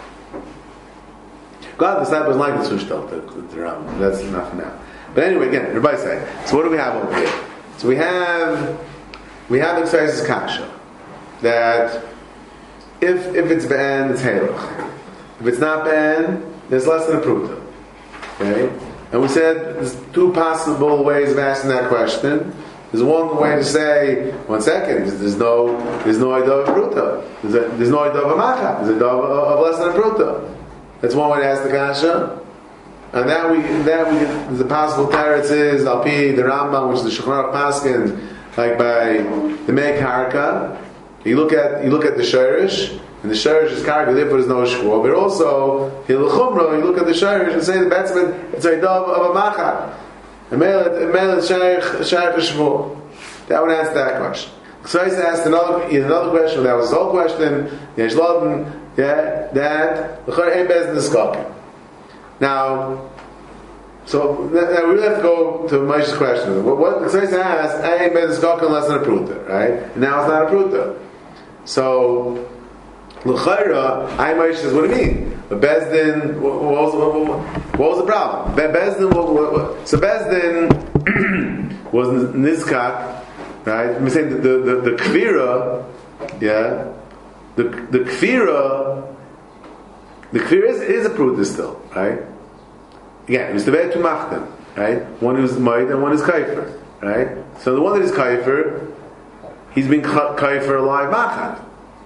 God, the disciples like the sushtal, the, the Rambam. That's enough for now. But anyway, again, everybody say. So what do we have over here? So we have we have exercises kasha that if if it's ben, it's halach. If it's not ben, there's less than a pruta. Okay, and we said there's two possible ways of asking that question. There's one way to say, one second, there's no there's no idah of pruta. There's, a, there's no idah of a macha. There's a idah of, of less than a pruta. That's one way to ask the kasha. And that we that we the possible teretz is al pi the Rambam, which is the Shulchan Aruch Paskin, like by the Mei Karka. You look at you look at the shirish, and the shirish is karka. Therefore, there's no shvur. But also hilchumra, you look at the shirish and say the betzman it's a idah of a macha. And mele shaykh shaykh shvur. That would answer that question. So I asked another another question. That was the whole question. Yesh loden, yeah, that the chor ein bez niskakim. Now, so now we really have to go to Moshe's question. What, what the Ksais asked, I ain't been a less than a pruta, right? And now it's not a pruta. So, l'chayra, I Moshe says, what do you mean? But Bezdin, what, what, was, what, what was the problem? Be, Bezdin, what, what, what, so Bezdin was nizkak, right? I'm saying the the the, the kvira, yeah, the the kvira. The kvira is, is a pruta still, right? Again, it was the way to machtem, right? One who's maid and one is kaifer, right? So the one that is kaifer, he's been kaifer alive machat,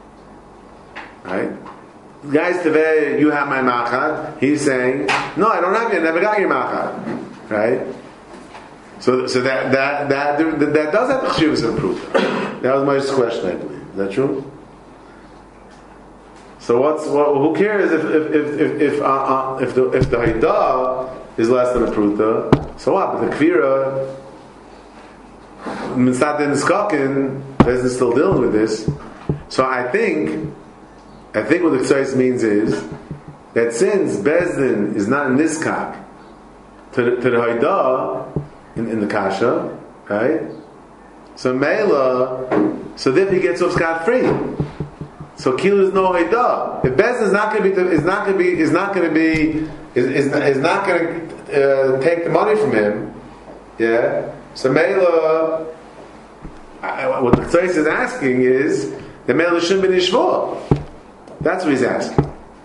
right? Guys, teveh, you have my machat. He's saying, no, I don't have you. I never got your machat, right? So, so that that that that, that does have the chiyuvus of pruta. That was my question, I believe. Is that true? So what's what, who cares if if if if if, uh, uh, if the if the haidah is less than a pruta? So what? But the kvira, mitzad in skakin, is still dealing with this. So I think, I think what the ksais means is that since Bezdin is not niskak to the, to the Haidah in, in the Kasha, right? So Mela, so then he gets off scot free. So Kilu is no Haidah. If Bezdin is not going to be, is not going to be, is not going to be, is, is, is not going to uh, take the money from him, yeah. So Mela, what the Tzais is asking is the Mela shouldn't be nishvah. That's what he's asking.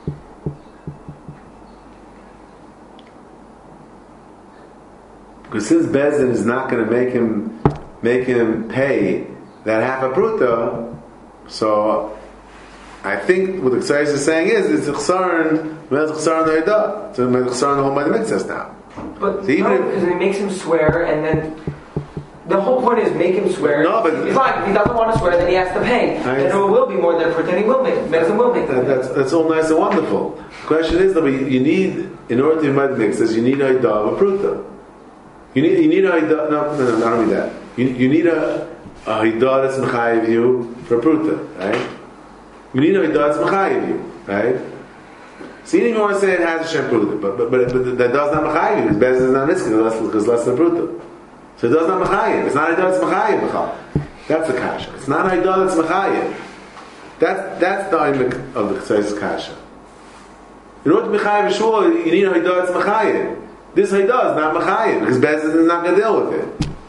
Because since Bezdin is not going to make him make him pay that half a pruta, so I think what the Tzais is saying is it's chsaron, it's chsaron ha'ida, it's chsaron the whole by the mitzvahs now. But so even no, if, because he makes him swear, and then the whole point is make him swear. No, but it's fine. If he doesn't want to swear, then he has to pay. I Then it will be more than pretend he will make. Bezdin will make. That, that's that's all nice and wonderful. The question is that you need, in order to invite the mixes, you need a ha'ida of a pruta. You need you need a ha'ida. No, no, no, not only that. You you need a a ha'ida that's mechayiv you for a pruta, right? You need a ha'ida that's mechayiv you, right? So you didn't even want to say it has a shem pruta, but but, but but that does not mechayiv you. Because Bezdin is not nitzkin, because less than pruta. So it does not mechayiv. It's not a ha'ida that's mechayiv b'chal. That's the kasha. It's not a ha'ida that's mechayiv. That's that's the imik of the Tzais kasha. In order to mechayiv shul, you need a ha'ida that's mechayiv. This ha'ida is not mechayiv because Bezdin is not going to deal with it.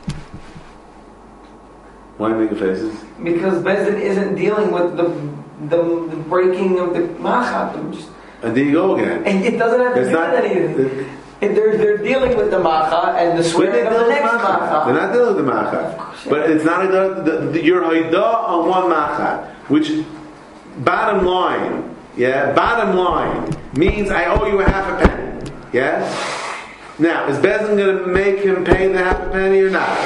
Why are you making faces? Because Bezdin isn't dealing with the the, the breaking of the machat. Just, and there you go again. and it doesn't have to It's do not- with anything. And they're they're dealing with the macha and the But swearing they're of the dealing with next macha. macha. They're not dealing with the macha. But it's not a the, the, your ha'ida on one macha, which bottom line, yeah, bottom line means I owe you a half a penny. Yeah. Now, is Bezdin going to make him pay the half a penny or not?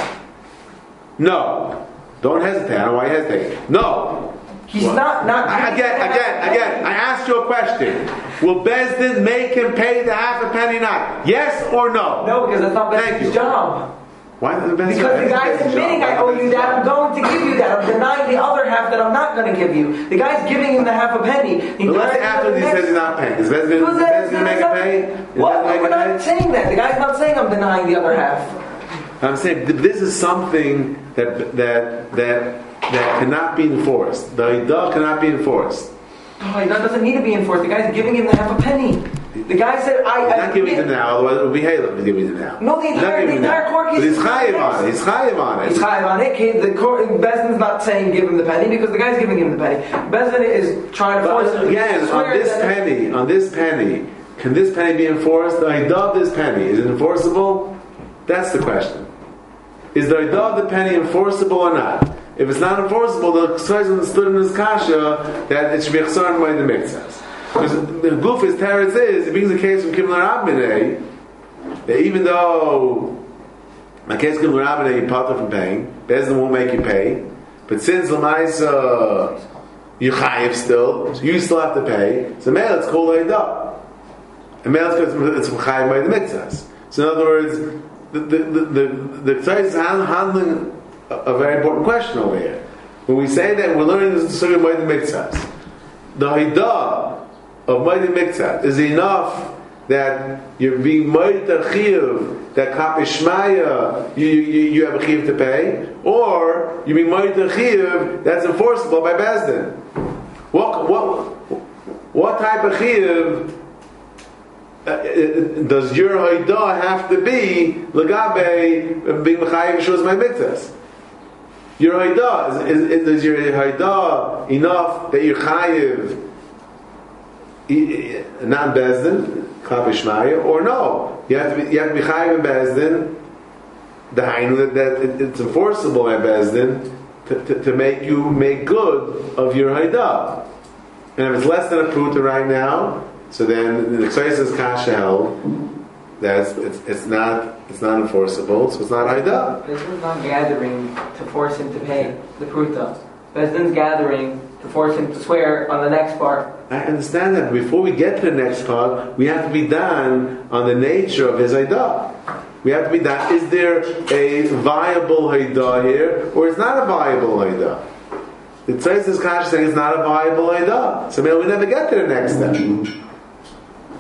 No. Don't hesitate. I don't know why you hesitate. No. He's not not I- Again, again, again. I asked you a question. Will Bezdin make him pay the half a penny or not? Yes or no? No, because that's not Thank you. Bezdin's job. Why does the Bezdin? Because the guy's admitting I owe you that, I'm going to give you that. I'm denying the other half that I'm not going to give you. The guy's giving him the half a penny. He But let's say denies after the he next- says he's not paying. Is Bezdin Because that- going to make him pay? Is What? Bezdin We're gonna not make him pay? saying that. The guy's not saying I'm denying the other half. I'm saying th- this is something that that that that cannot be enforced. The ha'ida cannot be enforced. Oh, that doesn't need to be enforced. The guy's giving him the half a penny. The guy said, I... He's I not giving admit- them now, otherwise it would be halal if he's giving them now. No, the He's not entire, the giving them entire now. court case But he's is chayiv on it. He's chayiv on it. He's chayiv on it. Okay, the court, Bezdin's not saying give him the penny because the guy's giving him the penny. Bezdin is trying to force him But to again, swear on this that- penny, on this penny, can this penny be enforced? The ha'ida of this penny, is it enforceable? That's the question. Is the ha'ida of the penny enforceable or not? If it's not enforceable, the Tzais understood in his kasha that it should be chsaron by the mitzvahs. Because the goof is teretz is, it brings a case from Kimmel Rabbineh that even though a case Kimmel Rabbineh you part from paying, Bezdin won't make you pay, but since Lamaisa you chayiv still, so you still have to pay. So male, it's called ha'ida. And male, it's chayiv by the mitzvahs. So in other words, the the the the, the Tzais is handling a, a very important question over here. When we say that we're learning this sugya by the mitzvahs, the ha'ida of Moed Miktzat is enough that you're being Moed Chiv, that Kapishmaya you, you, you have a Chiv to pay, or you're being Moed Chiv that's enforceable by Bezdin. What, what, what type of Chiv uh, does your Haida have to be Lagabe being Mechayiv shows my Miktzas? Your Haida, is, is, is your Haida enough that you're Chayiv not Bezdin, Kapishmaya, or no? You have to be, you have to be Chayiv in Bezdin, the Hainu that, that it, it's enforceable by Bezdin to, to, to make you make good of your Haida. And if it's less than a pruta right now, so then the Tzais is kasha held that it's, it's, it's not it's not enforceable, so it's not Haida. Bezdin's not gathering to force him to pay the pruta. Bezdin's gathering to force him to swear on the next part. I understand that. Before we get to the next part, we have to be done on the nature of his Haida. We have to be done. Is there a viable Haida here, or it's not a viable Haida? The Tzais is Kash saying it's not a viable Haida. So maybe we never get to the next step.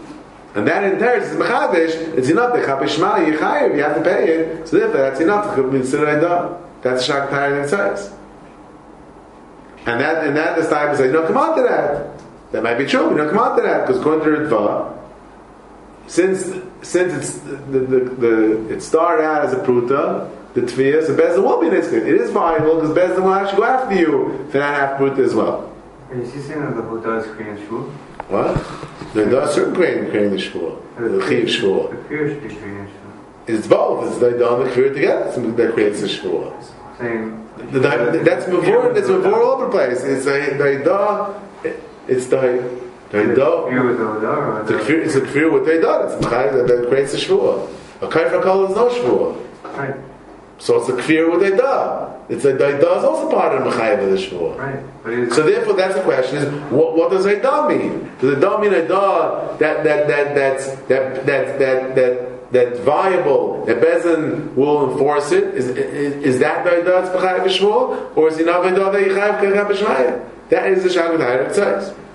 And that in turn is Mechadish, it's enough to Chapishma, Yechayev, you have to pay it. So therefore, that's enough to consider Eidah. That's the Shakatayr that it says. And that, and that the Steib says, you don't come on to that. That might be true, you don't come on to that, because according to Ritva, since, since it's, the, the, the, it started out as a Pruta, the Tviyah, so Bezdin will be Nitzchit. It is viable, because Bezdin will actually go after you for that half Pruta as well. Is he saying that the Huda is creating Shul? What? There are certain creating, creating the Shvua, the Chiv Shvua. The Kfir should be creating Shul. It's both. It's the Don the Kfir together that creates the Shvua. Saying The, the, that's Mavur. That's Mavur all over the place. It's a Daidah. It's the Daidah. Kfir with the Huda, or The Kfir. It's a Kfir with Daidah. It's Mechai that creates the Shvua. A Kaifra Kol is no Shvua. Right. So it's a Kfir with Daidah. It's a Daidah is also part of Mechai of the Shvua. Right. But it's, So therefore, that's the question: is what, what does Eidah mean? Does Eidah mean Eidah that that that that's that that that that that's viable? That Bezin will enforce it? Is is, is that the Eidah that's b'chayav b'shvua, or is it not Eidah that yichayav b'shvua? That is the Shakatayr it says.